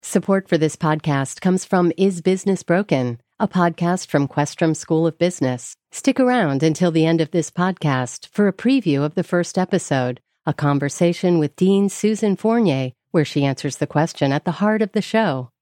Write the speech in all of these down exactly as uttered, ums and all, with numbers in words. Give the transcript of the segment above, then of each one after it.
Support for this podcast comes from Is Business Broken, a podcast from Questrom School of Business. Stick around until the end of this podcast for a preview of the first episode, a conversation with Dean Susan Fournier, where she answers the question at the heart of the show.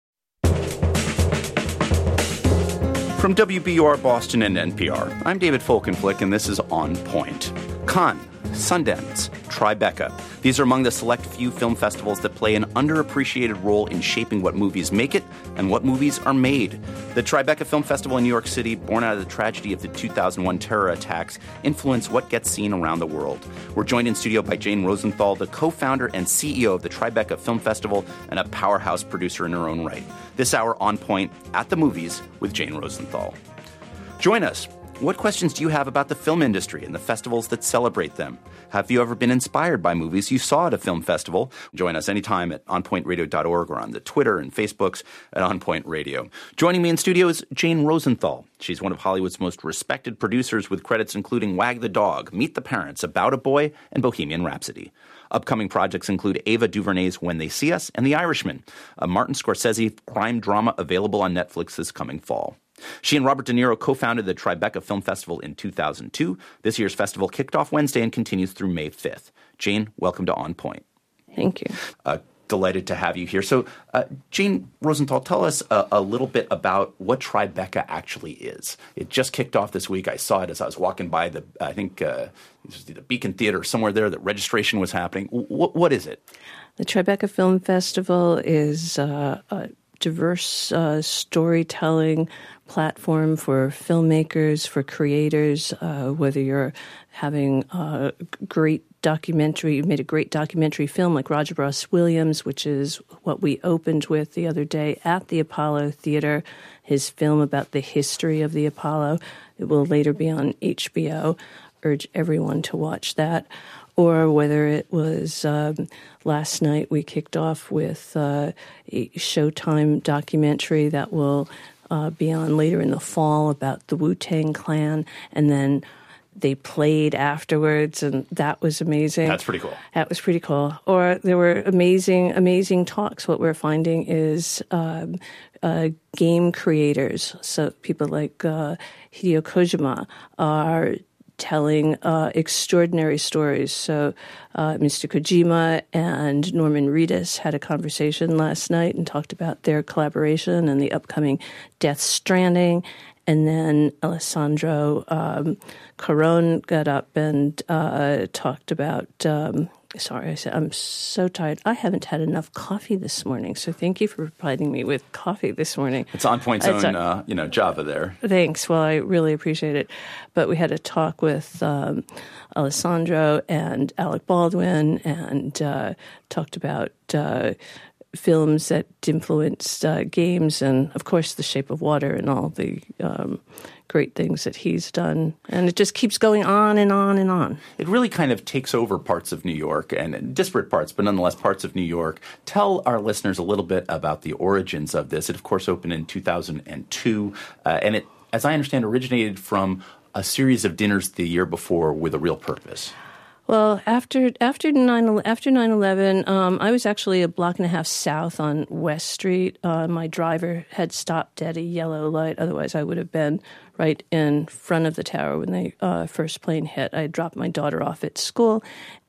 From W B U R Boston and N P R, I'm David Folkenflik, and this is On Point. Cannes, Sundance, Tribeca. These are among the select few film festivals that play an underappreciated role in shaping what movies make it and what movies are made. The Tribeca Film Festival in New York City, born out of the tragedy of the two thousand one terror attacks, influenced what gets seen around the world. We're joined in studio by Jane Rosenthal, the co-founder and C E O of the Tribeca Film Festival and a powerhouse producer in her own right. This hour, On Point, at the movies with Jane Rosenthal. Join us. What questions do you have about the film industry and the festivals that celebrate them? Have you ever been inspired by movies you saw at a film festival? Join us anytime at on point radio dot org or on the Twitter and Facebooks at On Point Radio. Joining me in studio is Jane Rosenthal. She's one of Hollywood's most respected producers with credits including Wag the Dog, Meet the Parents, About a Boy, and Bohemian Rhapsody. Upcoming projects include Ava DuVernay's When They See Us and The Irishman, a Martin Scorsese crime drama available on Netflix this coming fall. She and Robert De Niro co-founded the Tribeca Film Festival in two thousand two. This year's festival kicked off Wednesday and continues through May fifth. Jane, welcome to On Point. Thank you. Uh, delighted to have you here. So, uh, Jane Rosenthal, tell us a, a little bit about what Tribeca actually is. It just kicked off this week. I saw it as I was walking by the, I think, uh, the Beacon Theater, somewhere there, that registration was happening. W- what is it? The Tribeca Film Festival is uh, a diverse uh, storytelling platform for filmmakers, for creators, uh, whether you're having a great documentary, you made a great documentary film like Roger Ross Williams, which is what we opened with the other day at the Apollo Theater, his film about the history of the Apollo. It will later be on H B O. Urge everyone to watch that. Or whether it was um, last night we kicked off with uh, a Showtime documentary that will uh, be on later in the fall about the Wu-Tang Clan, and then they played afterwards, and that was amazing. That's pretty cool. That was pretty cool. Or there were amazing, amazing talks. What we're finding is um, uh, game creators, so people like uh, Hideo Kojima are telling uh, extraordinary stories. So uh, Mister Kojima and Norman Reedus had a conversation last night and talked about their collaboration and the upcoming Death Stranding. And then Alessandro um, Caron got up and uh, talked about um, Sorry, I said, I'm so tired. I haven't had enough coffee this morning, so thank you for providing me with coffee this morning. It's On Point's own, a, uh, you know, Java there. Thanks. Well, I really appreciate it. But we had a talk with um, Alessandro and Alec Baldwin and uh, talked about uh, films that influenced uh, games and, of course, The Shape of Water and all the um, great things that he's done. And it just keeps going on and on and on. It really kind of takes over parts of New York, and disparate parts, but nonetheless parts of New York. Tell our listeners a little bit about the origins of this. It, of course, opened in two thousand two, uh, and it, as I understand, originated from a series of dinners the year before with a real purpose. Well, after after nine after nine eleven, um, I was actually a block and a half south on West Street. Uh, my driver had stopped at a yellow light. Otherwise, I would have been right in front of the tower when the uh, first plane hit. I dropped my daughter off at school,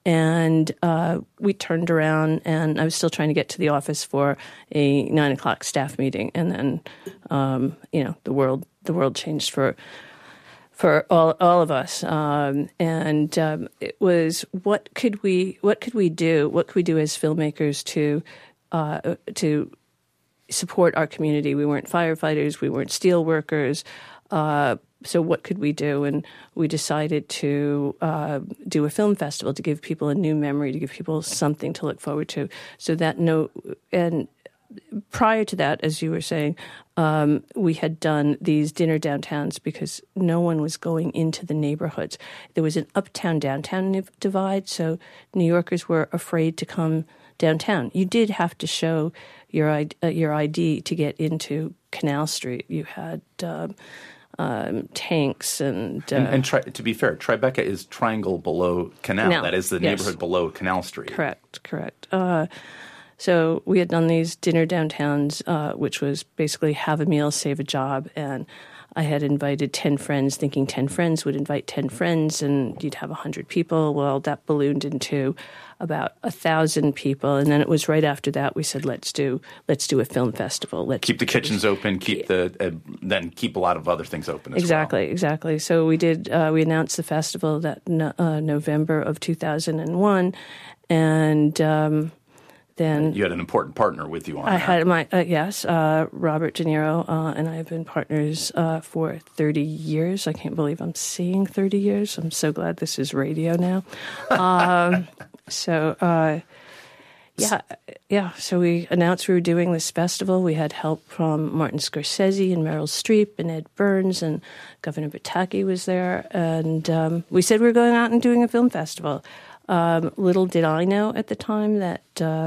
and uh, we turned around, and I was still trying to get to the office for a nine o'clock staff meeting. And then, um, you know, the world the world changed for. For all all of us, um, and um, it was what could we what could we do? What could we do as filmmakers to uh, to support our community? We weren't firefighters, we weren't steel workers, uh, so what could we do? And we decided to uh, do a film festival to give people a new memory, to give people something to look forward to. So that no and. Prior to that, as you were saying, um, we had done these dinner downtowns because no one was going into the neighborhoods. There was an uptown-downtown divide, so New Yorkers were afraid to come downtown. You did have to show your uh, your I D to get into Canal Street. You had um, um, tanks and... Uh, and and tri- to be fair, Tribeca is triangle below Canal. Canal. That is the Yes. neighborhood below Canal Street. Correct, correct. Uh So we had done these dinner downtowns, uh, which was basically have a meal, save a job, and I had invited ten friends, thinking ten friends would invite ten friends, and you'd have one hundred people. Well, that ballooned into about one thousand people, and then it was right after that we said, let's do let's do a film festival. Let's keep the kitchens open, keep the uh, then keep a lot of other things open as exactly, well. Exactly, exactly. So we did. Uh, we announced the festival that no, uh, November of two thousand one, and um, then you had an important partner with you on I that. had my uh, yes, uh, Robert De Niro, uh, and I have been partners uh, for thirty years. I can't believe I'm saying thirty years. I'm so glad this is radio now. Um, so uh, yeah, yeah. So we announced we were doing this festival. We had help from Martin Scorsese and Meryl Streep and Ed Burns, and Governor Pataki was there, and um, we said we were going out and doing a film festival. Um, little did I know at the time that uh,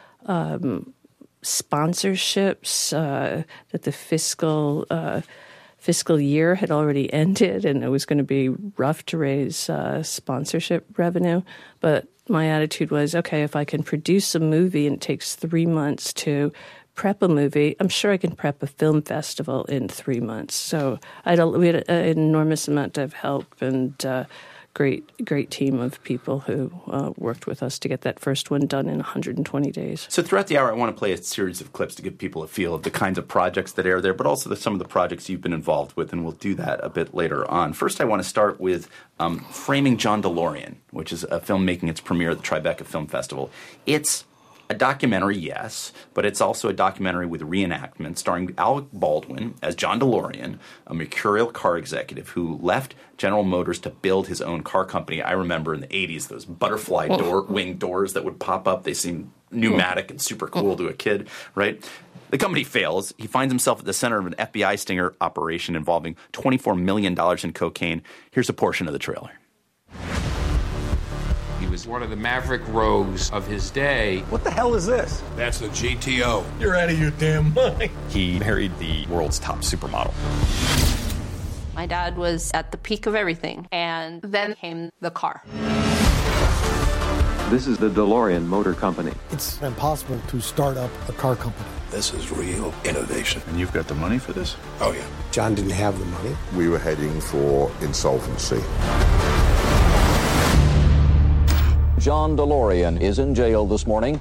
um, sponsorships, uh, that the fiscal uh, fiscal year had already ended, and it was going to be rough to raise uh, sponsorship revenue. But my attitude was, okay, if I can produce a movie and it takes three months to prep a movie, I'm sure I can prep a film festival in three months. So I had a, we had an enormous amount of help and uh, great, great team of people who uh, worked with us to get that first one done in one hundred twenty days. So throughout the hour, I want to play a series of clips to give people a feel of the kinds of projects that are there, but also the, some of the projects you've been involved with, and we'll do that a bit later on. First, I want to start with um, Framing John DeLorean, which is a film making its premiere at the Tribeca Film Festival. It's a documentary, yes, but it's also a documentary with reenactment starring Alec Baldwin as John DeLorean, a mercurial car executive who left General Motors to build his own car company. I remember in the eighties those butterfly door, wing doors that would pop up. They seemed pneumatic and super cool to a kid, right? The company fails. He finds himself at the center of an F B I stinger operation involving twenty-four million dollars in cocaine. Here's a portion of the trailer. He was one of the maverick rogues of his day. What the hell is this? That's a G T O. You're out of your damn mind. He married the world's top supermodel. My dad was at the peak of everything, and then came the car. This is the DeLorean Motor Company. It's impossible to start up a car company. This is real innovation. And you've got the money for this? Oh, yeah. John didn't have the money. We were heading for insolvency. John DeLorean is in jail this morning.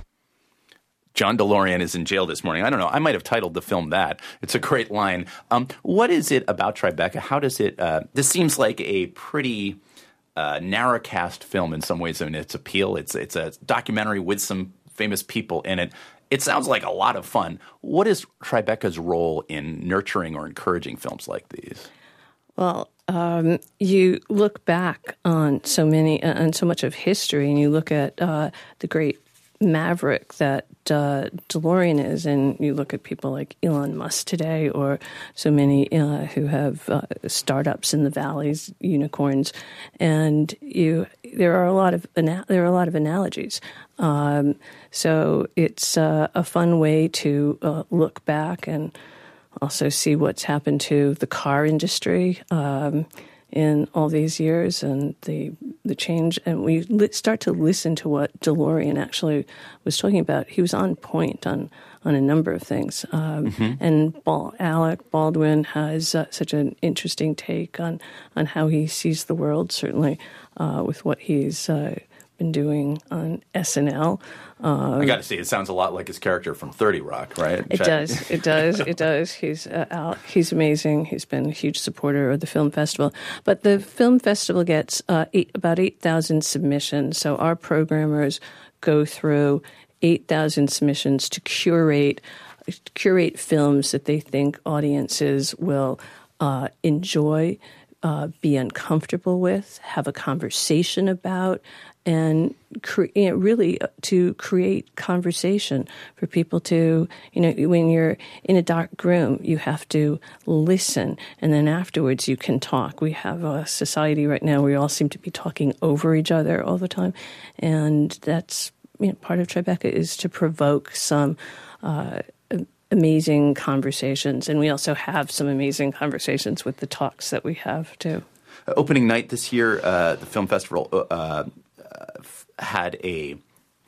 John DeLorean is in jail this morning. I don't know. I might have titled the film that. It's a great line. Um, what is it about Tribeca? How does it uh, – this seems like a pretty uh, narrow-cast film in some ways in its appeal. It's, it's a documentary with some famous people in it. It sounds like a lot of fun. What is Tribeca's role in nurturing or encouraging films like these? Well, um, you look back on so many, uh, on so much of history, and you look at uh, the great maverick that uh, DeLorean is, and you look at people like Elon Musk today, or so many uh, who have uh, startups in the valleys, unicorns, and you there are a lot of ana- there are a lot of analogies. Um, so it's uh, a fun way to uh, look back and also see what's happened to the car industry um, in all these years and the the change. And we li- start to listen to what DeLorean actually was talking about. He was on point on, on a number of things. Um, mm-hmm. And Bal- Alec Baldwin has uh, such an interesting take on, on how he sees the world, certainly uh, with what he's uh, been doing on S N L. Um, I got to say, it sounds a lot like his character from thirty Rock, right? It does. It does. It does. He's uh, out. He's amazing. He's been a huge supporter of the film festival. But the film festival gets uh, eight, about eight thousand submissions. So our programmers go through eight thousand submissions to curate curate films that they think audiences will uh, enjoy, uh, be uncomfortable with, have a conversation about, and cre- you know, really to create conversation for people to, you know, when you're in a dark room, you have to listen, and then afterwards you can talk. We have a society right now where we all seem to be talking over each other all the time, and that's, you know, part of Tribeca is to provoke some uh, amazing conversations, and we also have some amazing conversations with the talks that we have too. Uh, opening night this year, uh, the film festival uh, uh, had a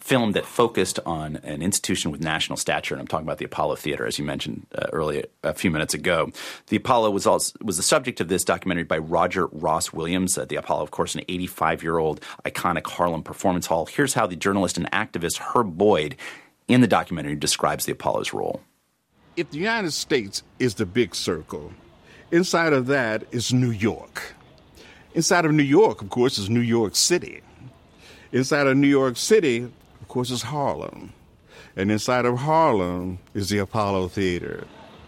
film that focused on an institution with national stature, and I'm talking about the Apollo Theater, as you mentioned uh, earlier a few minutes ago. The Apollo was also was the subject of this documentary by Roger Ross Williams. Uh, the Apollo, of course, an eighty-five-year-old iconic Harlem performance hall. Here's how the journalist and activist Herb Boyd in the documentary describes the Apollo's role. If the United States is the big circle, inside of that is New York. Inside of New York, of course, is New York City. Inside of New York City, of course, is Harlem. And inside of Harlem is the Apollo Theater.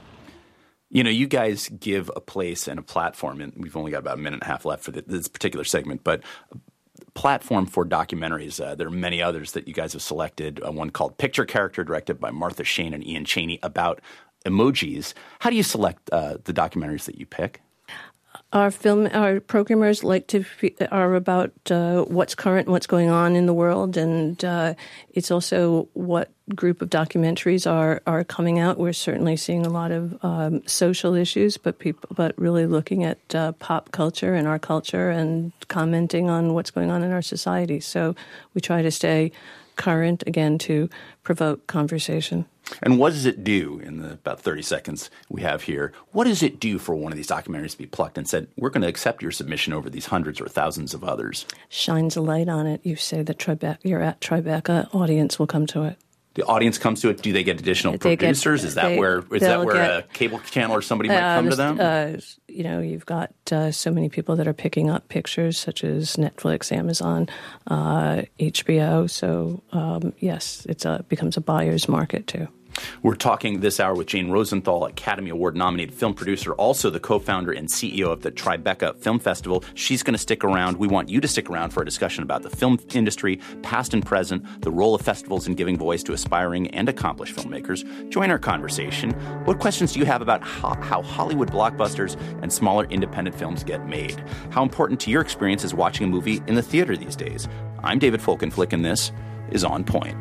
You know, you guys give a place and a platform, and we've only got about a minute and a half left for this particular segment, but platform for documentaries. Uh, there are many others that you guys have selected, uh, one called Picture Character, directed by Martha Shane and Ian Chaney, about emojis. How do you select uh, the documentaries that you pick? Our film, our programmers like to are about uh, what's current, what's going on in the world, and uh, it's also what group of documentaries are are coming out. We're certainly seeing a lot of um, social issues, but people, but really looking at uh, pop culture and our culture and commenting on what's going on in our society. So we try to stay current, again, to provoke conversation. And what does it do in the about thirty seconds we have here? What does it do for one of these documentaries to be plucked and said, we're going to accept your submission over these hundreds or thousands of others? Shines a light on it. You say that Tribeca, you're at Tribeca, audience will come to it. The audience comes to it. Do they get additional they producers? Get, is that they, where is that where get, a cable channel or somebody might uh, come to them? Uh, you know, you've got uh, so many people that are picking up pictures, such as Netflix, Amazon, uh, H B O. So um, yes, it's a becomes a buyer's market too. We're talking this hour with Jane Rosenthal, Academy Award-nominated film producer, also the co-founder and C E O of the Tribeca Film Festival. She's going to stick around. We want you to stick around for a discussion about the film industry, past and present, the role of festivals in giving voice to aspiring and accomplished filmmakers. Join our conversation. What questions do you have about how, how Hollywood blockbusters and smaller independent films get made? How important to your experience is watching a movie in the theater these days? I'm David Folkenflik, and this is On Point.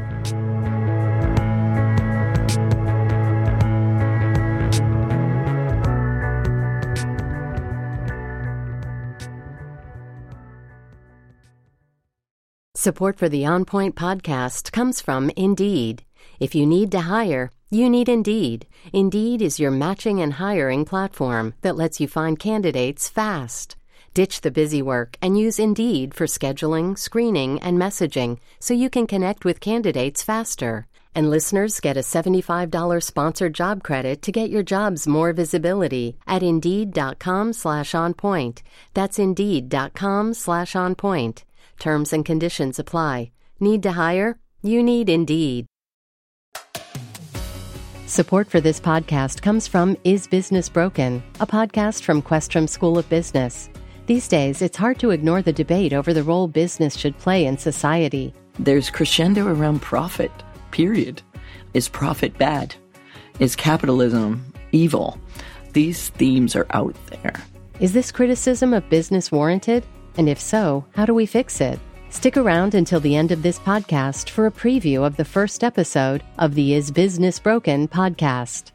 Support for the On Point podcast comes from Indeed. If you need to hire, you need Indeed. Indeed is your matching and hiring platform that lets you find candidates fast. Ditch the busy work and use Indeed for scheduling, screening, and messaging so you can connect with candidates faster. And listeners get a seventy-five dollars sponsored job credit to get your jobs more visibility at Indeed.com slash onpoint. That's Indeed.com slash onpoint. Terms and conditions apply. Need to hire? You need Indeed. Support for this podcast comes from Is Business Broken, a podcast from Questrom School of Business. These days, it's hard to ignore the debate over the role business should play in society. There's crescendo around profit, period. Is profit bad? Is capitalism evil? These themes are out there. Is this criticism of business warranted? And if so, how do we fix it? Stick around until the end of this podcast for a preview of the first episode of the Is Business Broken podcast.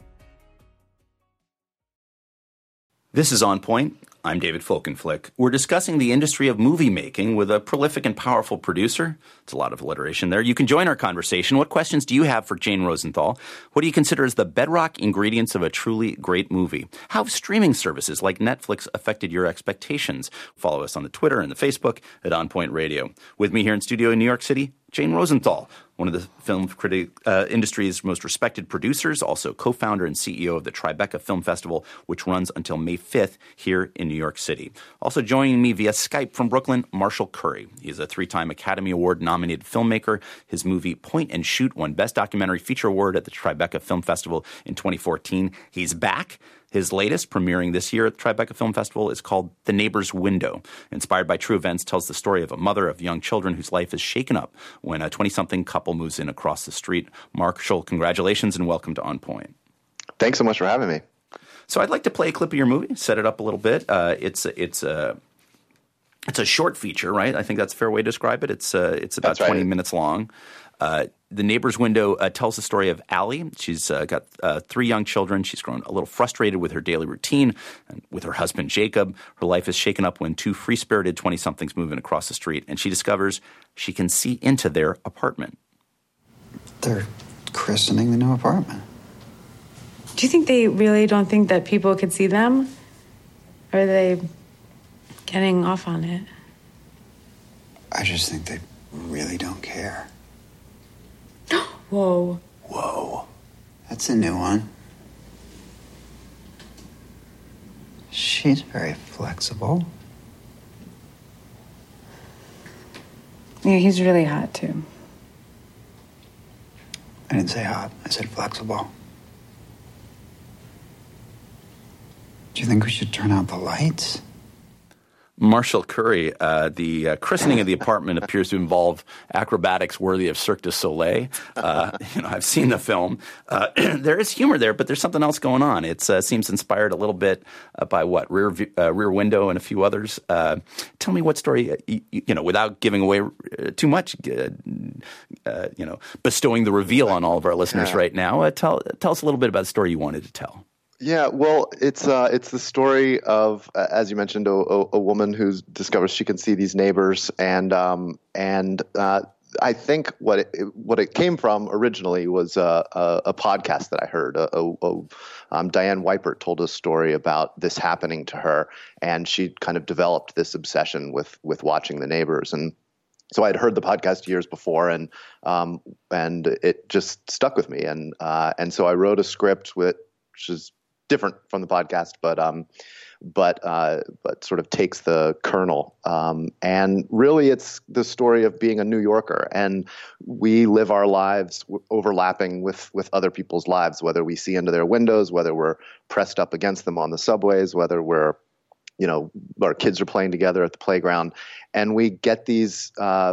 This is On Point. I'm David Folkenflik. We're discussing the industry of movie making with a prolific and powerful producer. It's a lot of alliteration there. You can join our conversation. What questions do you have for Jane Rosenthal? What do you consider as the bedrock ingredients of a truly great movie? How have streaming services like Netflix affected your expectations? Follow us on the Twitter and the Facebook at On Point Radio. With me here in studio in New York City, Jane Rosenthal, one of the film critic, uh, industry's most respected producers, also co-founder and C E O of the Tribeca Film Festival, which runs until May fifth here in New York City. Also joining me via Skype from Brooklyn, Marshall Curry. He's a three-time Academy Award-nominated filmmaker. His movie Point and Shoot won Best Documentary Feature Award at the Tribeca Film Festival in twenty fourteen. He's back. His latest, premiering this year at the Tribeca Film Festival, is called The Neighbor's Window. Inspired by true events, tells the story of a mother of young children whose life is shaken up when a twenty-something couple moves in across the street. Marshall, congratulations and welcome to On Point. Thanks so much for having me. So I'd like to play a clip of your movie, set it up a little bit. Uh, it's it's a it's a short feature, right? I think that's a fair way to describe it. It's uh, it's about right. twenty minutes long. Uh, the neighbor's window uh, tells the story of Allie. She's uh, got uh, three young children. She's grown a little frustrated with her daily routine and with her husband, Jacob. Her life is shaken up when two free-spirited twenty-somethings move in across the street, and she discovers she can see into their apartment. They're christening the new apartment. Do you think they really don't think that people could see them? Or are they getting off on it? I just think they really don't care. Whoa. Whoa. That's a new one. She's very flexible. Yeah, he's really hot, too. I didn't say hot. I said flexible. Do you think we should turn out the lights? Marshall Curry, uh, the uh, christening of the apartment appears to involve acrobatics worthy of Cirque du Soleil. Uh, you know, I've seen the film. Uh, there is humor there, but there's something else going on. It uh, seems inspired a little bit uh, by what Rear uh, Rear Window and a few others. Uh, tell me what story, uh, you, you know, without giving away uh, too much, uh, uh, you know, bestowing the reveal on all of our listeners yeah. right now. Uh, tell tell us a little bit about the story you wanted to tell. Yeah, well, it's uh, it's the story of, uh, as you mentioned, a, a, a woman who discovers she can see these neighbors, and um, and uh, I think what it, what it came from originally was a, a, a podcast that I heard. A, a, a, um, Diane Weipert told a story about this happening to her, and she kind of developed this obsession with with watching the neighbors. And so I'd heard the podcast years before, and um, and it just stuck with me, and uh, and so I wrote a script with, which is different from the podcast, but um, but uh, but sort of takes the kernel. Um, and really, it's the story of being a New Yorker, and we live our lives w- overlapping with with other people's lives, whether we see into their windows, whether we're pressed up against them on the subways, whether we're, you know, our kids are playing together at the playground, and we get these. Uh,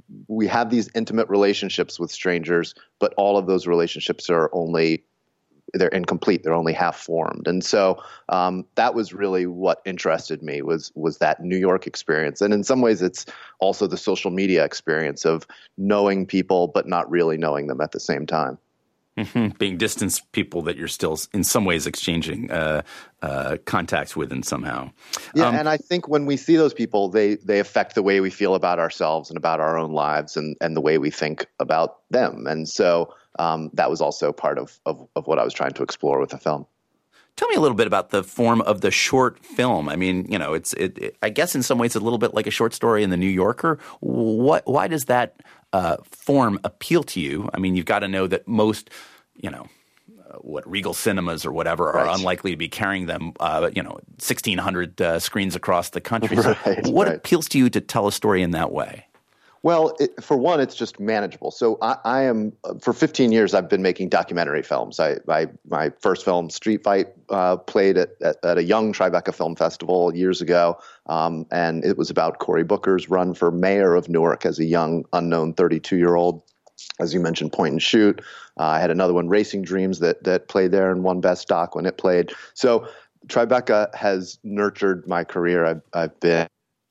we have these intimate relationships with strangers, but all of those relationships are only they're incomplete. They're only half formed. And so um, that was really what interested me was, was that New York experience. And in some ways, it's also the social media experience of knowing people, but not really knowing them at the same time. Mm-hmm. Being distance people that you're still in some ways exchanging uh, uh, contacts with in somehow. Yeah. Um, and I think when we see those people, they, they affect the way we feel about ourselves and about our own lives and, and the way we think about them. And so Um, that was also part of, of, of what I was trying to explore with the film. Tell me a little bit about the form of the short film. I mean, you know, it's it, it, I guess in some ways it's a little bit like a short story in the New Yorker. What? Why does that uh, form appeal to you? I mean, you've got to know that most, you know, uh, what Regal Cinemas or whatever are right. unlikely to be carrying them, uh, you know, sixteen hundred uh, screens across the country. So right, what right. appeals to you to tell a story in that way? Well, it, for one, it's just manageable. So I, I am for fifteen years. I've been making documentary films. I, I my first film, Street Fight, uh, played at, at, at a young Tribeca Film Festival years ago, um, and it was about Cory Booker's run for mayor of Newark as a young, unknown thirty-two year old. As you mentioned, Point and Shoot. Uh, I had another one, Racing Dreams, that that played there and won Best Doc when it played. So Tribeca has nurtured my career. I've, I've been.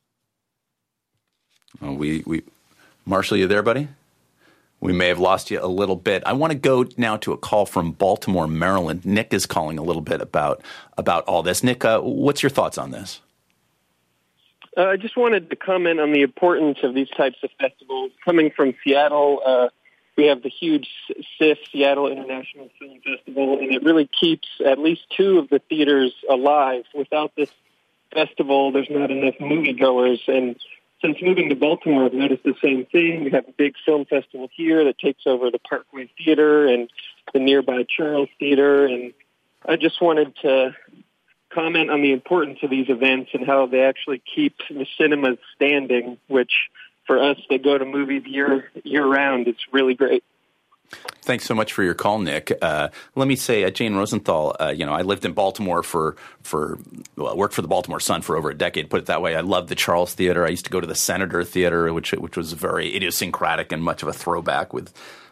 Oh, we we. Marshall, you there, buddy? We may have lost you a little bit. I want to go now to a call from Baltimore, Maryland. Nick is calling a little bit about about all this. Nick, uh, what's your thoughts on this? Uh, I just wanted to comment on the importance of these types of festivals. Coming from Seattle, uh, we have the huge S I F, Seattle International Film Festival, and it really keeps at least two of the theaters alive. Without this festival, there's not enough moviegoers, and since moving to Baltimore, I've noticed the same thing. We have a big film festival here that takes over the Parkway Theater and the nearby Charles Theater. And I just wanted to comment on the importance of these events and how they actually keep the cinemas standing, which for us that go to movies year, year round, it's really great. Thanks so much for your call, Nick. Uh, let me say, uh, Jane Rosenthal, uh, you know, I lived in Baltimore for, for well, worked for the Baltimore Sun for over a decade, put it that way. I loved the Charles Theater. I used to go to the Senator Theater, which which was very idiosyncratic and much of a throwback with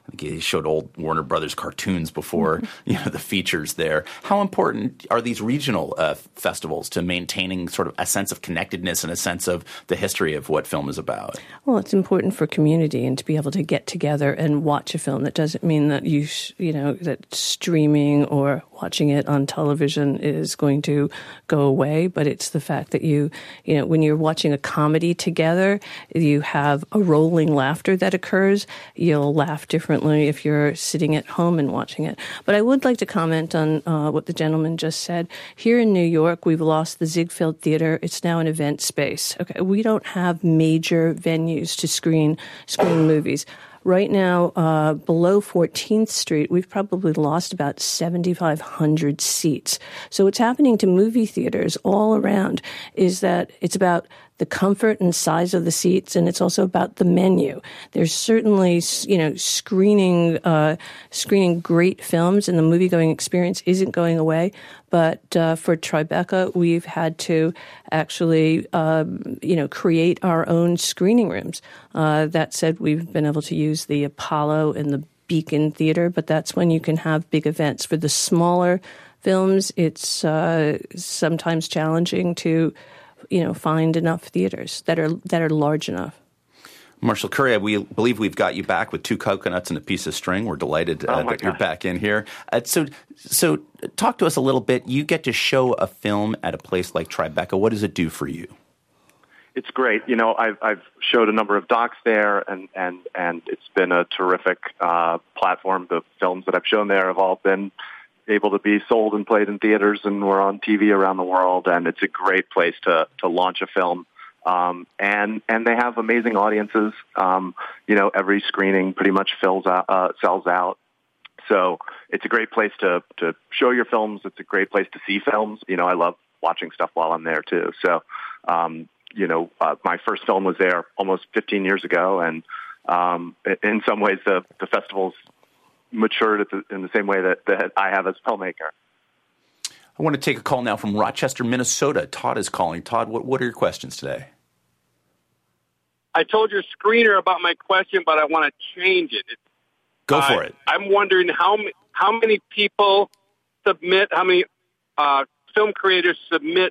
I think he showed old Warner Brothers cartoons before, you know, the features there. How important are these regional uh, festivals to maintaining sort of a sense of connectedness and a sense of the history of what film is about? Well, it's important for community and to be able to get together and watch a film. That doesn't mean that you, sh- you know, that streaming or watching it on television is going to go away, but it's the fact that you, you know, when you're watching a comedy together, you have a rolling laughter that occurs. You'll laugh differently if you're sitting at home and watching it. But I would like to comment on uh, what the gentleman just said. Here in New York, we've lost the Ziegfeld Theater. It's now an event space. Okay, we don't have major venues to screen screen movies. Right now, uh, below fourteenth Street, we've probably lost about seventy-five hundred seats. So what's happening to movie theaters all around is that it's about the comfort and size of the seats, and it's also about the menu. There's certainly, you know, screening uh, screening great films, and the movie-going experience isn't going away. But uh, for Tribeca, we've had to actually, um, you know, create our own screening rooms. Uh, that said, we've been able to use the Apollo and the Beacon Theater, but that's when you can have big events. For the smaller films, it's uh, sometimes challenging to, you know, find enough theaters that are that are large enough. Marshall Curry, we believe we've got you back with two coconuts and a piece of string. We're delighted uh, oh that you're back in here. Uh, so, so talk to us a little bit. You get to show a film at a place like Tribeca. What does it do for you? It's great. You know, I've, I've showed a number of docs there, and, and, and it's been a terrific uh, platform. The films that I've shown there have all been able to be sold and played in theaters, and we're on T V around the world, and it's a great place to, to launch a film. Um, and, and they have amazing audiences. Um, you know, every screening pretty much fills out, uh, sells out. So it's a great place to, to show your films. It's a great place to see films. You know, I love watching stuff while I'm there too. So, um, you know, uh, my first film was there almost fifteen years ago. And, um, in some ways the, the festival's matured at the, in the same way that, that I have as a filmmaker. I want to take a call now from Rochester, Minnesota. Todd is calling. Todd, what, what are your questions today? I told your screener about my question, but I want to change it. Go for uh, it. I'm wondering how how many people submit, how many uh, film creators submit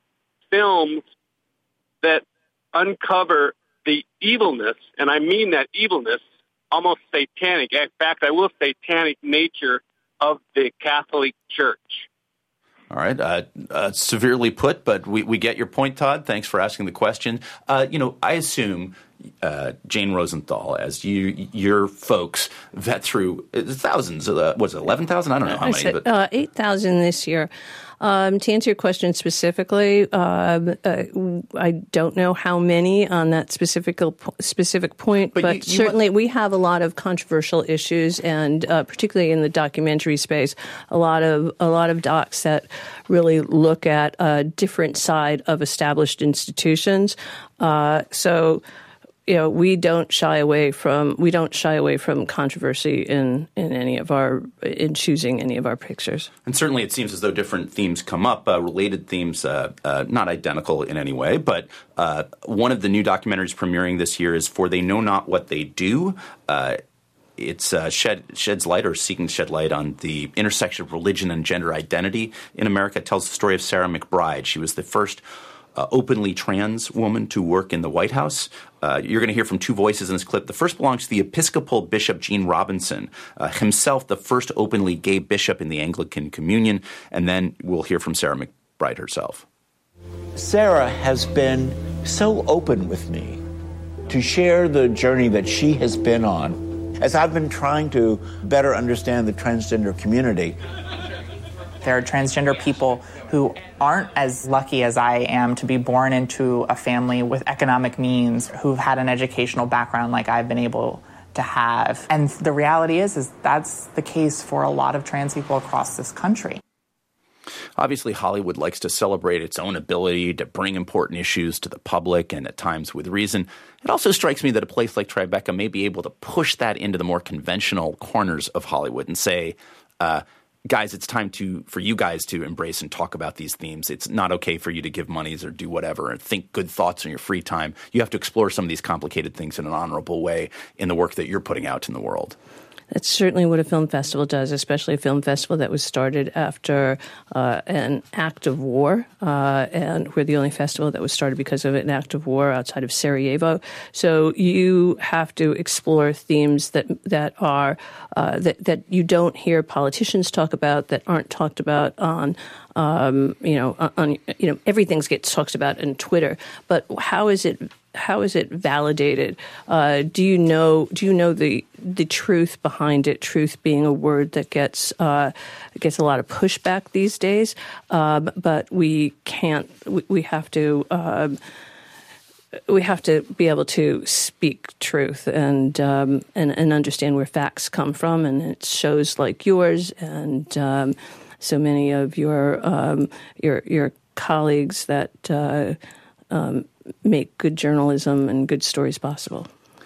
films that uncover the evilness, and I mean that evilness, almost satanic. In fact, I will satanic nature of the Catholic Church. All right. Uh, uh, severely put, but we, we get your point, Todd. Thanks for asking the question. Uh, you know, I assume uh, Jane Rosenthal, as you your folks vet through thousands, uh, was it eleven thousand? I don't know how I many. said, but uh, eight thousand this year. Um, to answer your question specifically, uh, uh, I don't know how many on that specific specific point, but, but you, you certainly want... we have a lot of controversial issues, and uh, particularly in the documentary space, a lot of a lot of docs that really look at a different side of established institutions. Uh, so. You know, we don't shy away from we don't shy away from controversy in, in any of our in choosing any of our pictures. And certainly, it seems as though different themes come up, uh, related themes, uh, uh, not identical in any way. But uh, one of the new documentaries premiering this year is "For They Know Not What They Do." Uh, It's uh, shed, sheds light or seeking to shed light on the intersection of religion and gender identity in America. It tells the story of Sarah McBride. She was the first Uh, openly trans woman to work in the White House. Uh, you're going to hear from two voices in this clip. The first belongs to the Episcopal Bishop Gene Robinson, uh, himself the first openly gay bishop in the Anglican Communion. And then we'll hear from Sarah McBride herself. Sarah has been so open with me to share the journey that she has been on. As I've been trying to better understand the transgender community, there are transgender people who aren't as lucky as I am to be born into a family with economic means, who've had an educational background like I've been able to have. And the reality is, is that's the case for a lot of trans people across this country. Obviously, Hollywood likes to celebrate its own ability to bring important issues to the public, and at times with reason. It also strikes me that a place like Tribeca may be able to push that into the more conventional corners of Hollywood and say, uh, guys, it's time to for you guys to embrace and talk about these themes. It's not okay for you to give monies or do whatever and think good thoughts in your free time. You have to explore some of these complicated things in an honorable way in the work that you're putting out in the world. That's certainly what a film festival does, especially a film festival that was started after uh, an act of war, uh, and we're the only festival that was started because of an act of war outside of Sarajevo. So you have to explore themes that that are uh, that that you don't hear politicians talk about, that aren't talked about on. Um, you know, on you know, everything gets talked about in Twitter, but how is it? How is it validated? Uh, do you know? Do you know the the truth behind it? Truth being a word that gets uh, gets a lot of pushback these days, um, but we can't. We, we have to. Um, we have to be able to speak truth and um, and and understand where facts come from, and it's shows like yours and. Um, So many of your um, your your colleagues that uh, um, make good journalism and good stories possible.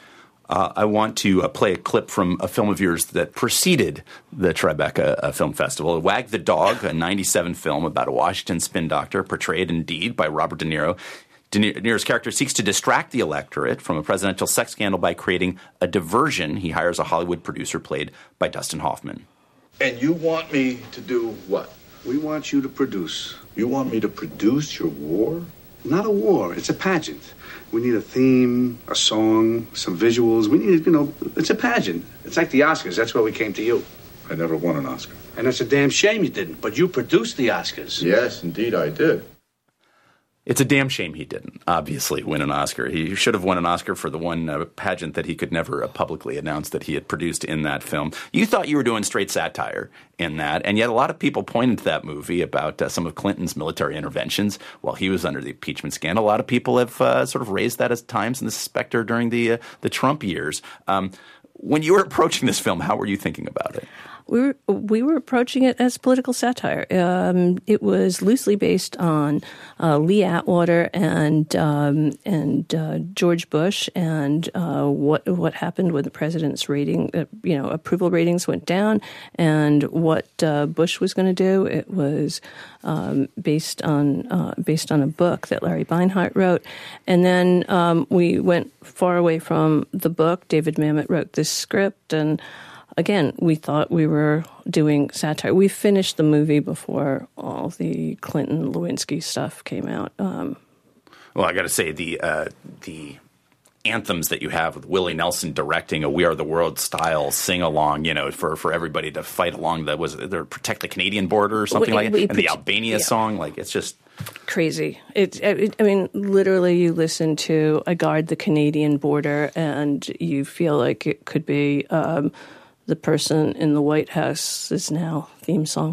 Uh, I want to uh, play a clip from a film of yours that preceded the Tribeca uh, Film Festival. Wag the Dog, a ninety-seven film about a Washington spin doctor, portrayed indeed by Robert De Niro. De Niro's character seeks to distract the electorate from a presidential sex scandal by creating a diversion. He hires a Hollywood producer played by Dustin Hoffman. And you want me to do what? We want you to produce. You want me to produce your war? Not a war. It's a pageant. We need a theme, a song, some visuals. We need, you know, it's a pageant. It's like the Oscars. That's why we came to you. I never won an Oscar. And that's a damn shame you didn't. But you produced the Oscars. Yes, indeed I did. It's a damn shame he didn't, obviously, win an Oscar. He should have won an Oscar for the one uh, pageant that he could never uh, publicly announce that he had produced in that film. You thought you were doing straight satire in that, and yet a lot of people pointed to that movie about uh, some of Clinton's military interventions while he was under the impeachment scandal. A lot of people have uh, sort of raised that as times in the specter during the, uh, the Trump years. Um, when you were approaching this film, how were you thinking about it? We were, we were approaching it as political satire. Um, it was loosely based on uh, Lee Atwater and um, and uh, George Bush and uh, what what happened when the president's rating, uh, you know, approval ratings went down, and what uh, Bush was going to do. It was um, based on uh, based on a book that Larry Beinhart wrote, and then um, we went far away from the book. David Mamet wrote this script, and again, we thought we were doing satire. We finished the movie before all the Clinton Lewinsky stuff came out. Um, well, I got to say the uh, the anthems that you have with Willie Nelson directing a "We Are the World" style sing along, you know, for, for everybody to fight along. That was the protect the Canadian border or something we, like that, and the Albania yeah. song. Like it's just crazy. It, it. I mean, literally, you listen to "I Guard the Canadian Border" and you feel like it could be. Um, The person in the White House is now theme song.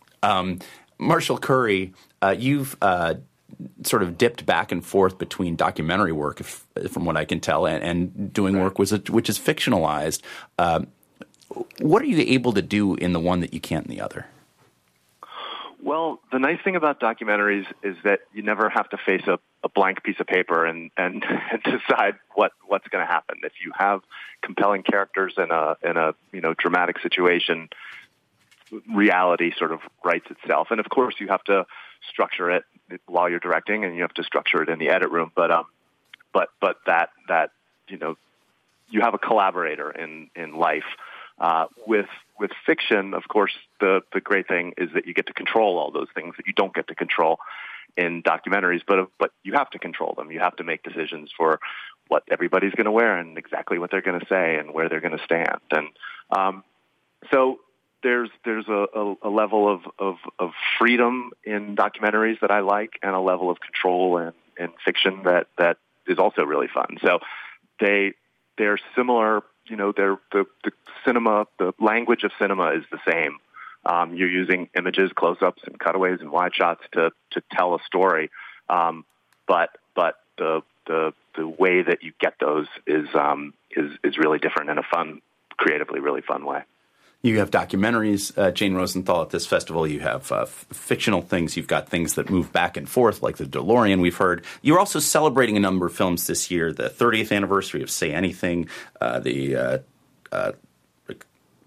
Um, Marshall Curry, uh, you've uh, sort of dipped back and forth between documentary work, if, from what I can tell, and, and doing right. work was a, which is fictionalized. Uh, what are you able to do in the one that you can't in the other? Well, the nice thing about documentaries is that you never have to face a, a blank piece of paper and, and, and decide what, what's going to happen. If you have compelling characters in a in a you know dramatic situation, reality sort of writes itself. And of course, you have to structure it while you're directing, and you have to structure it in the edit room. But um, but but that that you know, you have a collaborator in in life. Uh, with with fiction, of course, the, the great thing is that you get to control all those things that you don't get to control in documentaries, but but you have to control them. You have to make decisions for what everybody's going to wear and exactly what they're going to say and where they're going to stand. And um, so there's there's a, a, a level of, of, of freedom in documentaries that I like, and a level of control in, in fiction that, that is also really fun. So they they're similar. You know, they're, the, the cinema, the language of cinema is the same. Um, you're using images, close-ups, and cutaways and wide shots to, to tell a story, um, but but the the the way that you get those is um, is is really different in a fun, creatively really fun way. You have documentaries, uh, Jane Rosenthal, at this festival. You have uh, f- fictional things. You've got things that move back and forth, like the DeLorean we've heard. You're also celebrating a number of films this year, the thirtieth anniversary of Say Anything, uh, the uh, uh,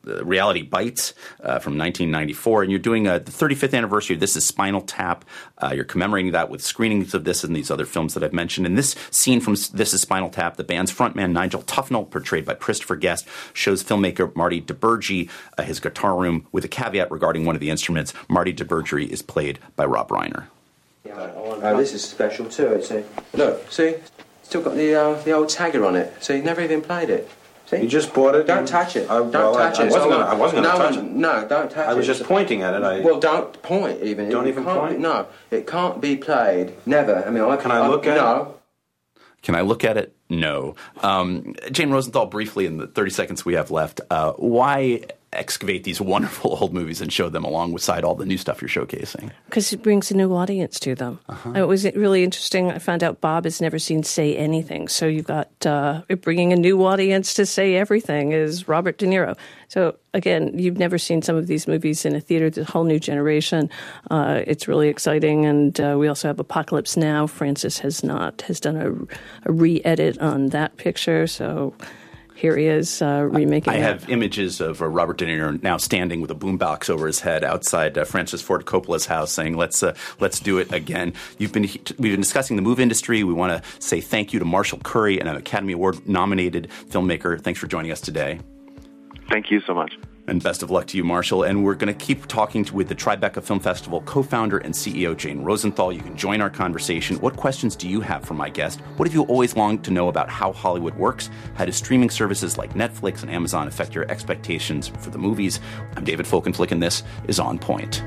uh, Reality Bites uh, from nineteen ninety-four, and you're doing uh, the thirty-fifth anniversary of This Is Spinal Tap. Uh, you're commemorating that with screenings of this and these other films that I've mentioned. And this scene from This Is Spinal Tap, the band's frontman Nigel Tufnell, portrayed by Christopher Guest, shows filmmaker Marty DiBergi uh, his guitar room with a caveat regarding one of the instruments. Marty DiBergi is played by Rob Reiner. Oh, this is special too. It's a, look, see, still got the uh, the old tagger on it. See, never even played it. See? You just bought it? Don't touch it. I, don't well, touch I, it. I wasn't gonna, I wasn't going to no, touch it. No, don't touch it. I was just pointing at it. I, well, don't point even. Don't it even can't point? Be, no, it can't be played. Never. I mean, I, Can I look I, at no. it? Can I look at it? No. Um, Jane Rosenthal, briefly in the thirty seconds we have left, uh, why excavate these wonderful old movies and show them alongside all the new stuff you're showcasing? Because it brings a new audience to them. Uh-huh. It was really interesting. I found out Bob has never seen Say Anything. So you've got uh, bringing a new audience to Say Everything is Robert De Niro. So again, you've never seen some of these movies in a theater, the whole new generation. Uh, it's really exciting. And uh, we also have Apocalypse Now. Francis has not, has done a, a re-edit on that picture. So here he is uh, remaking I that. have images of uh, Robert De Niro now standing with a boombox over his head outside uh, Francis Ford Coppola's house saying, let's uh, let's do it again. You've been We've been discussing the movie industry. We want to say thank you to Marshall Curry, an Academy Award-nominated filmmaker. Thanks for joining us today. Thank you so much. And best of luck to you, Marshall. And we're going to keep talking to, with the Tribeca Film Festival co-founder and C E O Jane Rosenthal. You can join our conversation. What questions do you have for my guest? What have you always longed to know about how Hollywood works? How do streaming services like Netflix and Amazon affect your expectations for the movies? I'm David Folkenflik, and this is On Point.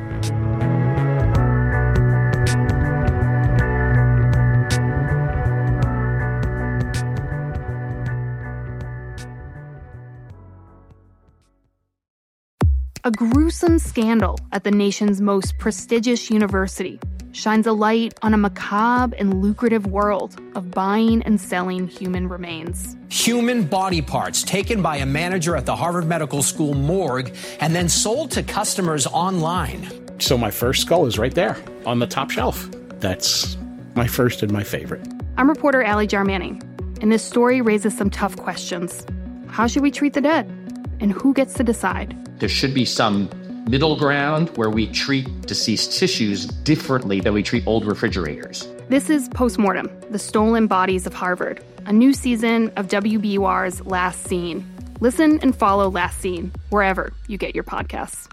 A gruesome scandal at the nation's most prestigious university shines a light on a macabre and lucrative world of buying and selling human remains. Human body parts taken by a manager at the Harvard Medical School morgue and then sold to customers online. So my first skull is right there on the top shelf. That's my first and my favorite. I'm reporter Allie Jarmanning, and this story raises some tough questions. How should we treat the dead? And who gets to decide? There should be some middle ground where we treat deceased tissues differently than we treat old refrigerators. This is Postmortem, The Stolen Bodies of Harvard, a new season of W B U R's Last Scene. Listen and follow Last Scene wherever you get your podcasts.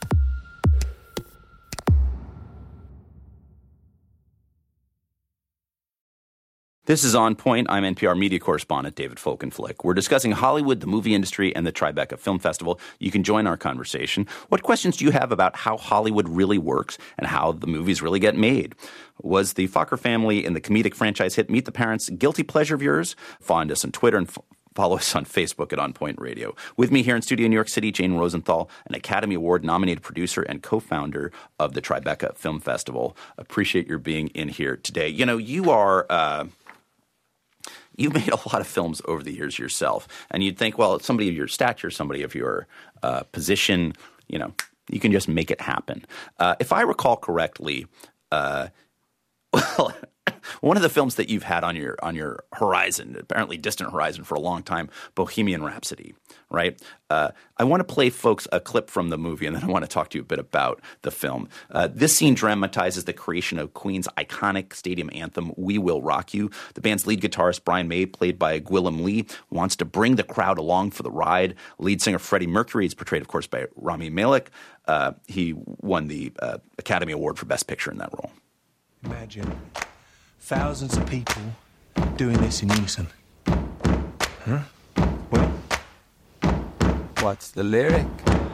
This is On Point. I'm N P R media correspondent David Folkenflik. We're discussing Hollywood, the movie industry, and the Tribeca Film Festival. You can join our conversation. What questions do you have about how Hollywood really works and how the movies really get made? Was the Fokker family in the comedic franchise hit Meet the Parents a guilty pleasure of yours? Find us on Twitter and f- follow us on Facebook at On Point Radio. With me here in studio in New York City, Jane Rosenthal, an Academy Award-nominated producer and co-founder of the Tribeca Film Festival. Appreciate your being in here today. You know, you are uh, – You've made a lot of films over the years yourself, and you'd think, well, somebody of your stature, somebody of your uh, position, you know, you can just make it happen. Uh, if I recall correctly, uh, well, one of the films that you've had on your on your horizon, apparently distant horizon for a long time, Bohemian Rhapsody, right? Uh, I want to play folks a clip from the movie, and then I want to talk to you a bit about the film. Uh, this scene dramatizes the creation of Queen's iconic stadium anthem, We Will Rock You. The band's lead guitarist, Brian May, played by Gwilym Lee, wants to bring the crowd along for the ride. Lead singer Freddie Mercury is portrayed, of course, by Rami Malek. Uh, he won the uh, Academy Award for Best Picture in that role. Imagine thousands of people doing this in unison. Huh? Well, what's the lyric?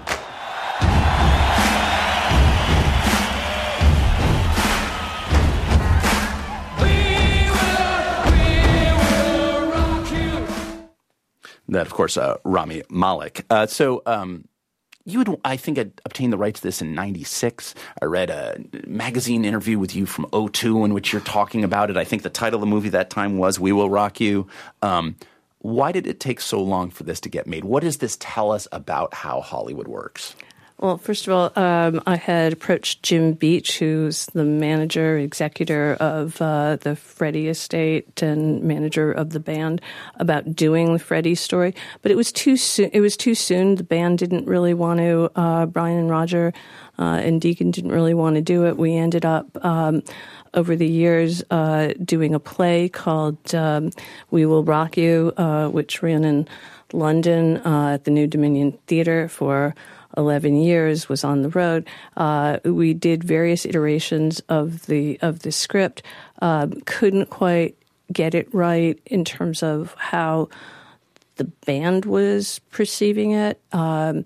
That, of course, uh, Rami Malek. Uh, so um, you would, I think, had obtained the rights to this in ninety-six. I read a magazine interview with you from oh two in which you're talking about it. I think the title of the movie that time was We Will Rock You. Um, why did it take so long for this to get made? What does this tell us about how Hollywood works? Well, first of all, um, I had approached Jim Beach, who's the manager, executor of uh, the Freddie estate and manager of the band, about doing the Freddie story. But it was too soon. It was too soon. The band didn't really want to. Uh, Brian and Roger uh, and Deacon didn't really want to do it. We ended up um, over the years uh, doing a play called um, "We Will Rock You," uh, which ran in London uh, at the New Dominion Theatre for eleven years, was on the road. Uh, we did various iterations of the of the script. Uh, couldn't quite get it right in terms of how the band was perceiving it. Um,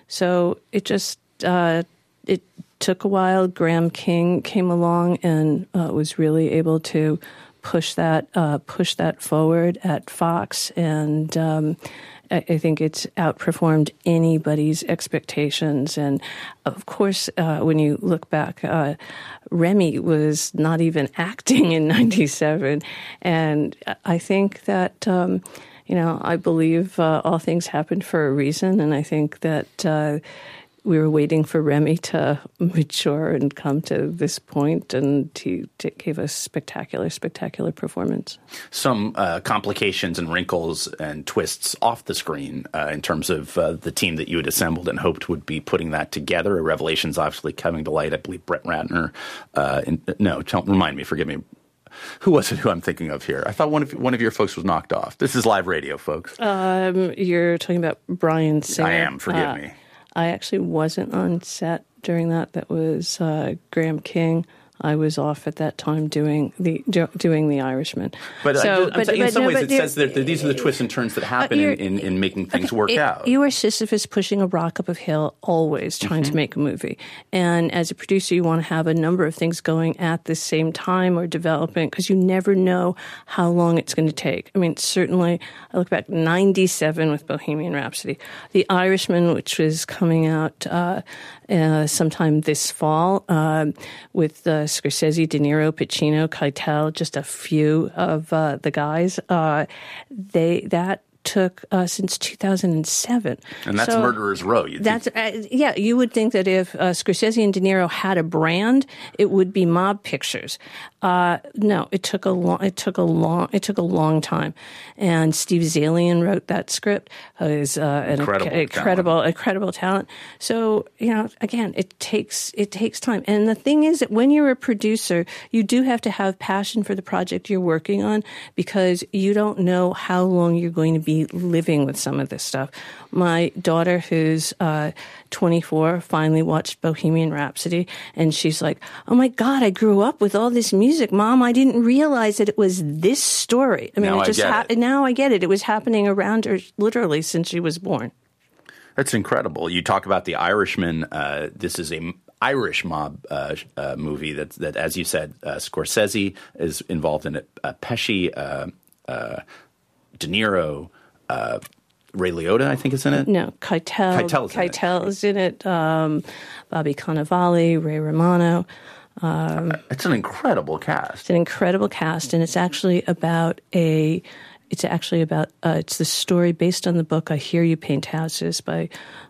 so it just uh, it took a while. Graham King came along and uh, was really able to push that uh, push that forward at Fox, and um, I think it's outperformed anybody's expectations. And of course, uh, when you look back, uh, Remy was not even acting in ninety-seven. And I think that, um, you know, I believe uh, all things happened for a reason. And I think that uh, we were waiting for Remy to mature and come to this point, and he gave us spectacular, spectacular performance. Some uh, complications and wrinkles and twists off the screen uh, in terms of uh, the team that you had assembled and hoped would be putting that together. Revelation's obviously coming to light. I believe Brett Ratner. Uh, in, no, tell, remind me, forgive me. Who was it who I'm thinking of here? I thought one of one of your folks was knocked off. This is live radio, folks. Um, you're talking about Brian Singer. I am, forgive uh, me. I actually wasn't on set during that. That was uh, Graham King. I was off at that time doing the do, doing The Irishman. But, so, uh, but, in but, some no, ways, but it says that these are the twists and turns that happen uh, in, in, in making things okay, work it, out. You are Sisyphus pushing a rock up a hill, always trying Mm-hmm. to make a movie. And as a producer, you want to have a number of things going at the same time or developing, because you never know how long it's going to take. I mean, certainly, I look back, ninety-seven with Bohemian Rhapsody. The Irishman, which was coming out uh, uh, sometime this fall uh, with uh, Scorsese, De Niro, Pacino, Keitel, just a few of uh, the guys. Uh, they that took uh, since two thousand seven. And that's so Murderer's Row. You'd that's uh, yeah. You would think that if uh, Scorsese and De Niro had a brand, it would be Mob Pictures. Uh, no, it took a long. It took a long. It took a long time. And Steve Zalian wrote that script. Uh, is uh, an incredible, inc- incredible, incredible talent. So you know, again, it takes it takes time. And the thing is that when you're a producer, you do have to have passion for the project you're working on, because you don't know how long you're going to be living with some of this stuff. My daughter, who's uh, twenty-four, finally watched Bohemian Rhapsody, and she's like, "Oh my God, I grew up with all this music, Mom. I didn't realize that it was this story." I mean, Now it I just get ha- it. now I get it. It was happening around her literally since she was born. That's incredible. You talk about The Irishman. Uh, this is a Irish mob uh, uh, movie that, that, as you said, uh, Scorsese is involved in it. Uh, Pesci, uh, uh, De Niro, uh, Ray Liotta, I think, is in it. No, Keitel. Keitel's in it. Keitel's in it. Um, Bobby Cannavale, Ray Romano. Um, it's an incredible cast. It's an incredible cast, and it's actually about a. It's actually about. Uh, it's the story based on the book "I Hear You Paint Houses" by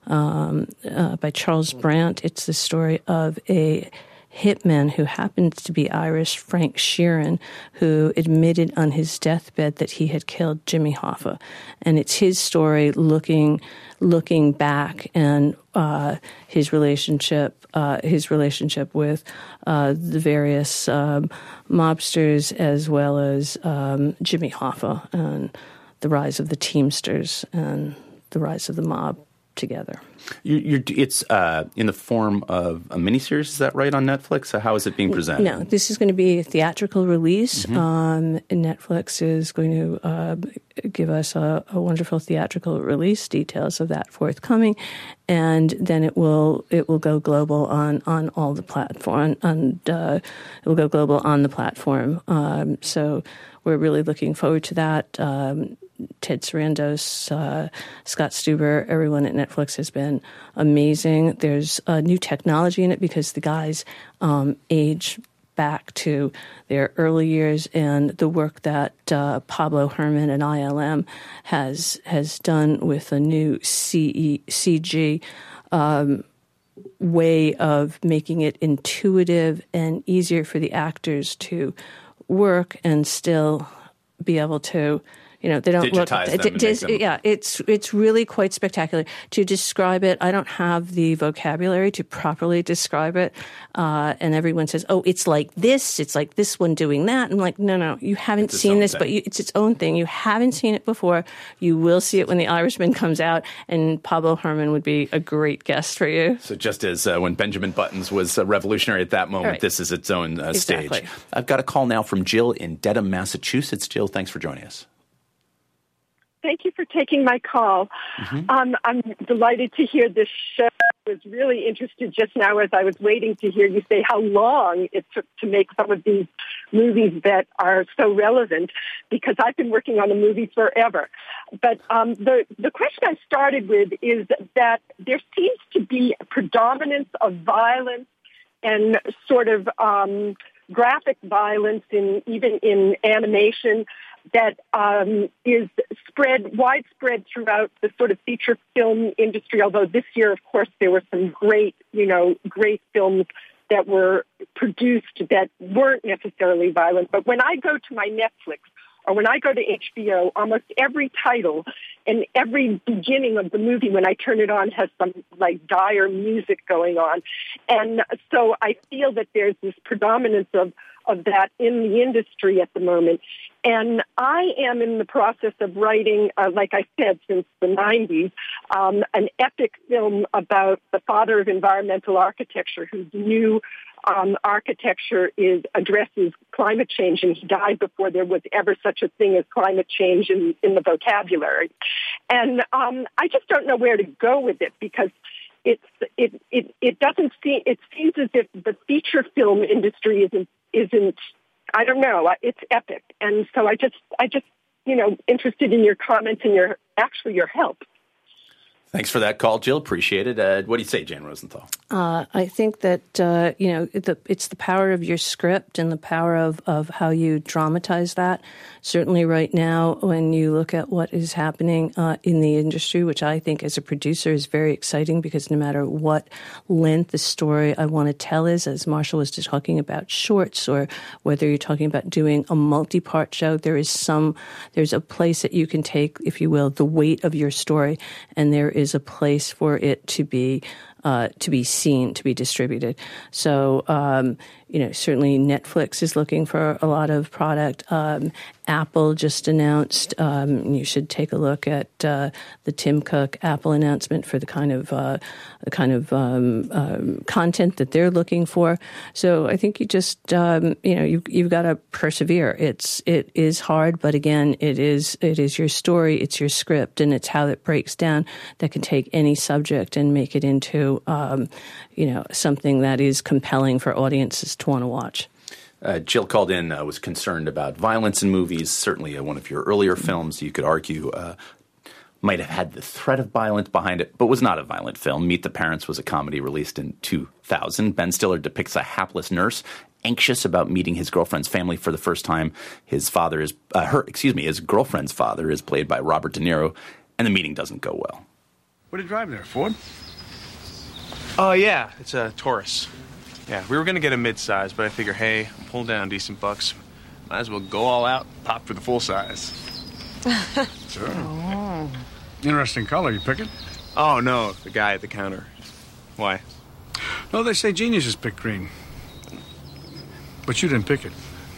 um, uh, by Charles Brandt. It's the story of a hitman who happens to be Irish, Frank Sheeran, who admitted on his deathbed that he had killed Jimmy Hoffa. And it's his story looking looking back, and uh, his relationship uh, his relationship with uh, the various um, mobsters, as well as um, Jimmy Hoffa, and the rise of the Teamsters and the rise of the mob together. You, you're, it's uh, in the form of a miniseries, is that right, on Netflix? So how is it being presented? No, this is going to be a theatrical release. Mm-hmm. Um, and Netflix is going to uh, give us a, a wonderful theatrical release, details of that forthcoming, and then it will it will go global on, on all the platform, and uh, it will go global on the platform. Um, so we're really looking forward to that. Um, Ted Sarandos, uh, Scott Stuber, everyone at Netflix has been amazing. There's uh, new technology in it because the guys um, age back to their early years, and the work that uh, Pablo Herman and I L M has has done with a new C E, C G um, way of making it intuitive and easier for the actors to work and still be able to, you know, they don't digitize look. Them d- dis, them... Yeah, it's it's really quite spectacular. To describe it, I don't have the vocabulary to properly describe it. Uh, and everyone says, "Oh, it's like this. It's like this one doing that." I'm like, "No, no, you haven't it's seen this, thing. but you, it's its own thing. You haven't seen it before. You will see it when The Irishman comes out." And Pablo Herman would be a great guest for you. So just as uh, when Benjamin Buttons was uh, revolutionary at that moment, right. this is its own uh, exactly. stage. I've got a call now from Jill in Dedham, Massachusetts. Jill, thanks for joining us. Thank you for taking my call. Mm-hmm. Um, I'm delighted to hear this show. I was really interested just now as I was waiting to hear you say how long it took to make some of these movies that are so relevant, because I've been working on a movie forever. But um, the, the question I started with is that there seems to be a predominance of violence and sort of um, graphic violence in even in animation that um, is spread, widespread throughout the sort of feature film industry, although this year, of course, there were some great, you know, great films that were produced that weren't necessarily violent. But when I go to my Netflix or when I go to H B O, almost every title and every beginning of the movie, when I turn it on, has some, like, dire music going on. And so I feel that there's this predominance of of that in the industry at the moment. And I am in the process of writing, uh, like I said, since the nineties, um, an epic film about the father of environmental architecture, whose new um, architecture is addresses climate change, and he died before there was ever such a thing as climate change in, in the vocabulary. And um, I just don't know where to go with it, because it's it it it doesn't seem it seems as if the feature film industry isn't isn't I don't know it's epic, and so I just I just you know interested in your comments and your actually your help. Thanks for that call, Jill. Appreciate it. Uh, what do you say, Jane Rosenthal? Uh, I think that, uh, you know, the, it's the power of your script and the power of, of how you dramatize that. Certainly right now, when you look at what is happening uh, in the industry, which I think as a producer is very exciting, because no matter what length the story I want to tell is, as Marshall was just talking about shorts, or whether you're talking about doing a multi-part show, there is some, there's a place that you can take, if you will, the weight of your story, and there is is a place for it to be uh, to be seen, to be distributed. So, um, you know, certainly Netflix is looking for a lot of product. Um, Apple just announced, um, you should take a look at uh, the Tim Cook Apple announcement for the kind of uh, the kind of um, um, content that they're looking for. So I think you just, um, you know, you, you've got to persevere. It's it is hard, but again, it is it is your story, it's your script, and it's how it breaks down that can take any subject and make it into, um, you know, something that is compelling for audiences to want to watch. Uh, Jill called in, uh, was concerned about violence in movies. Certainly uh, one of your earlier films, you could argue, uh, might have had the threat of violence behind it, but was not a violent film. Meet the Parents was a comedy released in two thousand. Ben Stiller depicts a hapless nurse anxious about meeting his girlfriend's family for the first time. His father is, uh, her, excuse me, his girlfriend's father is played by Robert De Niro, and the meeting doesn't go well. What are you driving there, Ford? Oh, yeah, it's a Taurus. Yeah, we were going to get a mid-size, but I figure, hey, I'm pulling down decent bucks. Might as well go all out, pop for the full size. Sure. Oh. Interesting color. You pick it? Oh, no, the guy at the counter. Why? No, they say geniuses pick green. But you didn't pick it.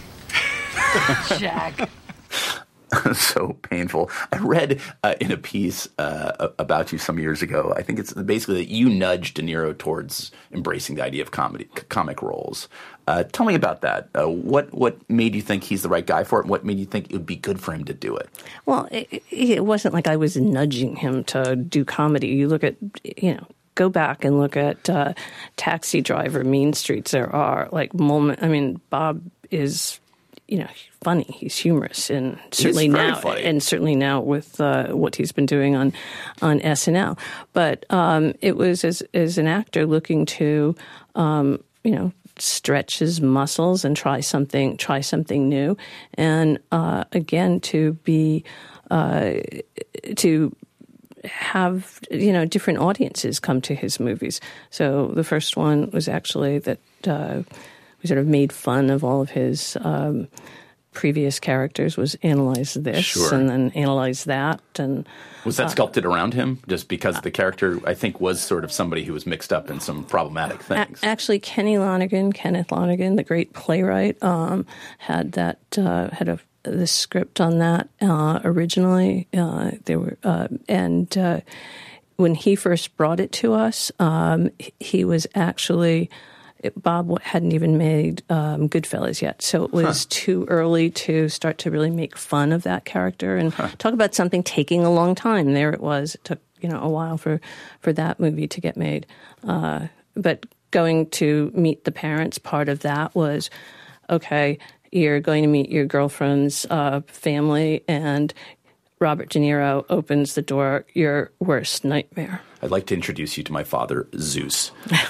Jack. So painful. I read uh, in a piece uh, about you some years ago, I think it's basically that you nudged De Niro towards embracing the idea of comedy, comic roles. Uh, tell me about that. Uh, what what made you think he's the right guy for it, and what made you think it would be good for him to do it? Well, it, it wasn't like I was nudging him to do comedy. You look at, you know, go back and look at uh, Taxi Driver, Mean Streets. There are, like, moment. I mean, Bob is, you know, funny. He's humorous, and certainly now, funny. and certainly now with uh, what he's been doing on on S N L. But um, it was as as an actor looking to, um, you know, stretch his muscles and try something try something new, and uh, again to be uh, to have, you know, different audiences come to his movies. So the first one was actually that uh, we sort of made fun of all of his um, previous characters, was Analyze This, Sure. and then Analyze That. And Was that uh, sculpted around him? Just because the character, I think, was sort of somebody who was mixed up in some problematic things. A- actually, Kenny Lonergan, Kenneth Lonergan, the great playwright, um, had that uh, had a the script on that uh, originally. Uh, there were uh, and uh, when he first brought it to us, um, he was actually. Bob hadn't even made um, Goodfellas yet, so it was huh. too early to start to really make fun of that character and huh. talk about something taking a long time. There it was. It took you know a while for, for that movie to get made. Uh, but going to meet the parents, part of that was, okay, you're going to meet your girlfriend's uh, family, and Robert De Niro opens the door, your worst nightmare. I'd like to introduce you to my father, Zeus.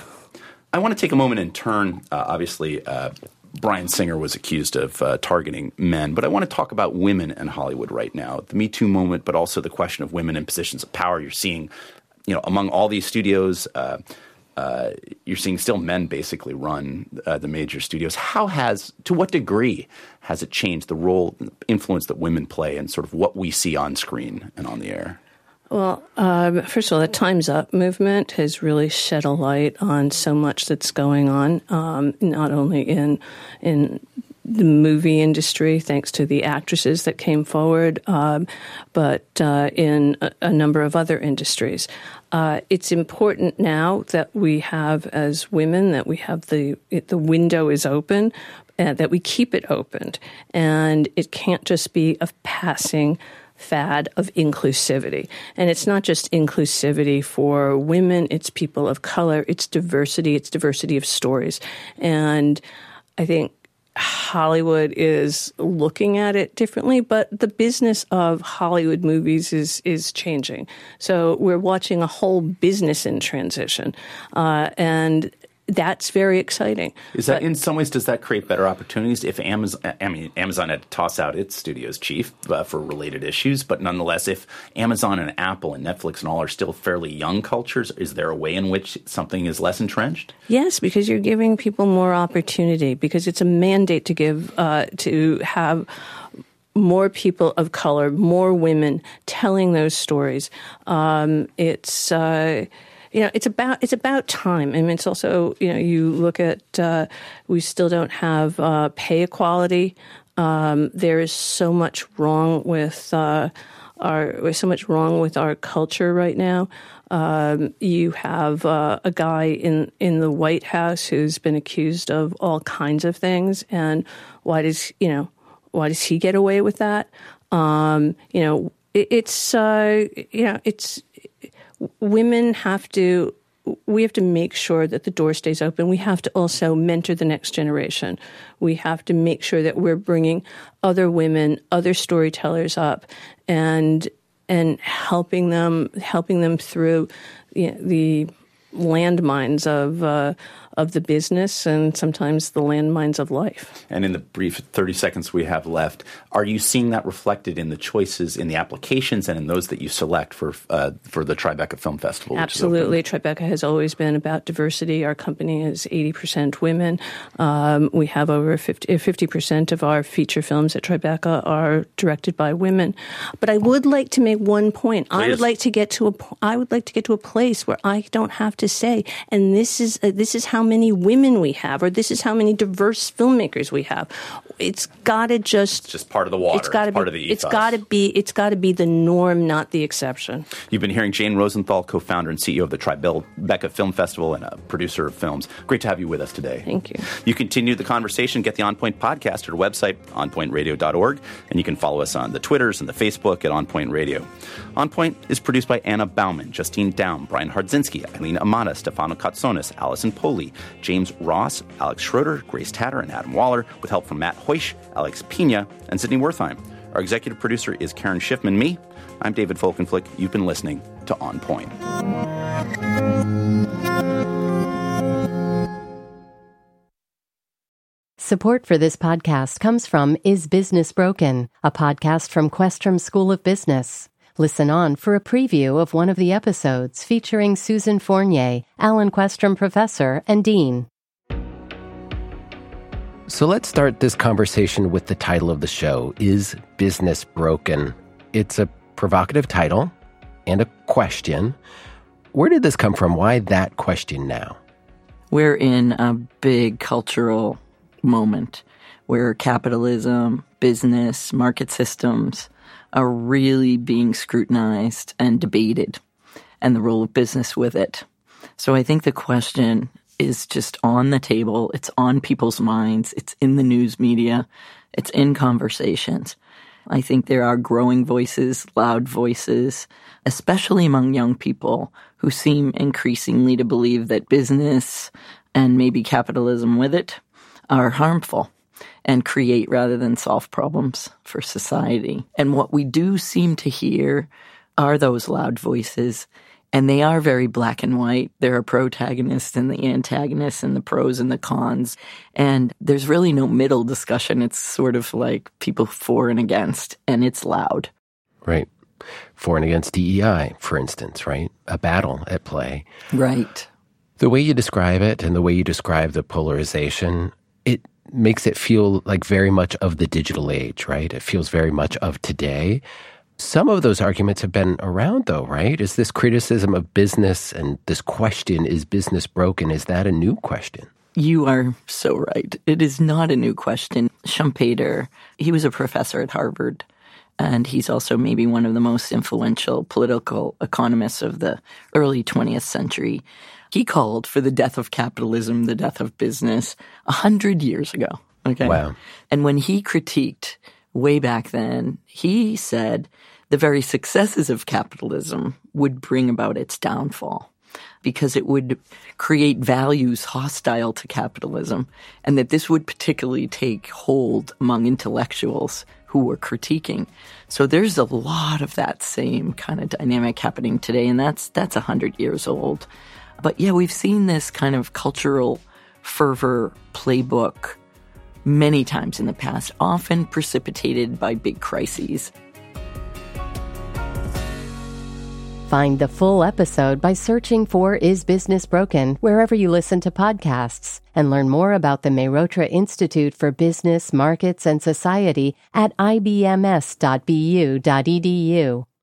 I want to take a moment and turn, uh, obviously, uh, Bryan Singer was accused of uh, targeting men, but I want to talk about women in Hollywood right now. The Me Too moment, but also the question of women in positions of power. You're seeing, you know, among all these studios, uh, uh, you're seeing still men basically run uh, the major studios. How has, to what degree has it changed the role, influence that women play and sort of what we see on screen and on the air? Well, um, first of all, the Time's Up movement has really shed a light on so much that's going on, um, not only in in the movie industry, thanks to the actresses that came forward, um, but uh, in a, a number of other industries. Uh, it's important now that we have, as women, that we have the the window is open, uh, that we keep it opened, and it can't just be a passing fad of inclusivity. And it's not just inclusivity for women, it's people of color, it's diversity, it's diversity of stories. And I think Hollywood is looking at it differently, but the business of Hollywood movies is is changing. So we're watching a whole business in transition. Uh, and that's very exciting. Is that but, in some ways, does that create better opportunities? If Amazon, I mean, Amazon had to toss out its studio's chief uh, for related issues, but nonetheless, if Amazon and Apple and Netflix and all are still fairly young cultures, is there a way in which something is less entrenched? Yes, because you're giving people more opportunity, because it's a mandate to give, uh, to have more people of color, more women telling those stories. Um, it's... Uh, You know, it's about it's about time. I mean, it's also, you know, you look at uh, we still don't have uh, pay equality. Um, there is so much wrong with uh, our there's so much wrong with our culture right now. Um, you have uh, a guy in in the White House who's been accused of all kinds of things, and why does you know why does he get away with that? Um, you know, it, it's uh, you know it's. Women have to, we have to make sure that the door stays open. We have to also mentor the next generation. We have to make sure that we're bringing other women, other storytellers up, and and helping them, helping them through you know, the landmines of uh, of the business and sometimes the landmines of life. And in the brief thirty seconds we have left, are you seeing that reflected in the choices, in the applications, and in those that you select for uh, for the Tribeca Film Festival? Absolutely. Tribeca has always been about diversity. Our company is eighty percent women. Um, we have over fifty percent of our feature films at Tribeca are directed by women. But I would like to make one point. Please. I would like to get to a I would like to get to a place where I don't have to say, and this is uh, this is how many women we have, or this is how many diverse filmmakers we have. It's got to just it's just part of the water. It's got to be part of the ethos. It's got to be it's got to be the norm, not the exception. You've been hearing Jane Rosenthal, co-founder and C E O of the Tribeca Film Festival and a producer of films. Great to have you with us today. Thank you. You continue the conversation. Get the On Point podcast at our website, on point radio dot org, and you can follow us on the Twitters and the Facebook at On Point Radio. On Point is produced by Anna Bauman, Justine Daum, Brian Hardzinski, Eileen Amata, Stefano Katsonis, Allison Poli, James Ross, Alex Schroeder, Grace Tatter, and Adam Waller, with help from Matt Hoish, Alex Pina, and Sydney Wertheim. Our executive producer is Karen Schiffman. Me, I'm David Folkenflik. You've been listening to On Point. Support for this podcast comes from Is Business Broken?, a podcast from Questrom School of Business. Listen on for a preview of one of the episodes featuring Susan Fournier, Alan Questrom Professor, and Dean. So let's start this conversation with the title of the show, Is Business Broken? It's a provocative title and a question. Where did this come from? Why that question now? We're in a big cultural moment where capitalism, business, market systems are really being scrutinized and debated, and the role of business with it. So I think the question is just on the table. It's on people's minds. It's in the news media. It's in conversations. I think there are growing voices, loud voices, especially among young people who seem increasingly to believe that business and maybe capitalism with it are harmful and create rather than solve problems for society. And what we do seem to hear are those loud voices, and they are very black and white. There are protagonists and the antagonists and the pros and the cons, and there's really no middle discussion. It's sort of like people for and against, and it's loud. Right. For and against D E I, for instance, right? A battle at play. Right. The way you describe it and the way you describe the polarization, it makes it feel like very much of the digital age, right? It feels very much of today. Some of those arguments have been around, though, right? Is this criticism of business and this question, is business broken, is that a new question? You are so right. It is not a new question. Schumpeter, he was a professor at Harvard, and he's also maybe one of the most influential political economists of the early twentieth century. He called for the death of capitalism, the death of business, a hundred years ago. Okay. Wow. And when he critiqued way back then, he said the very successes of capitalism would bring about its downfall because it would create values hostile to capitalism, and that this would particularly take hold among intellectuals who were critiquing. So there's a lot of that same kind of dynamic happening today, and that's that's a hundred years old. But yeah, we've seen this kind of cultural fervor playbook many times in the past, often precipitated by big crises. Find the full episode by searching for Is Business Broken wherever you listen to podcasts, and learn more about the Mehrotra Institute for Business, Markets, and Society at I B M S dot B U dot E D U.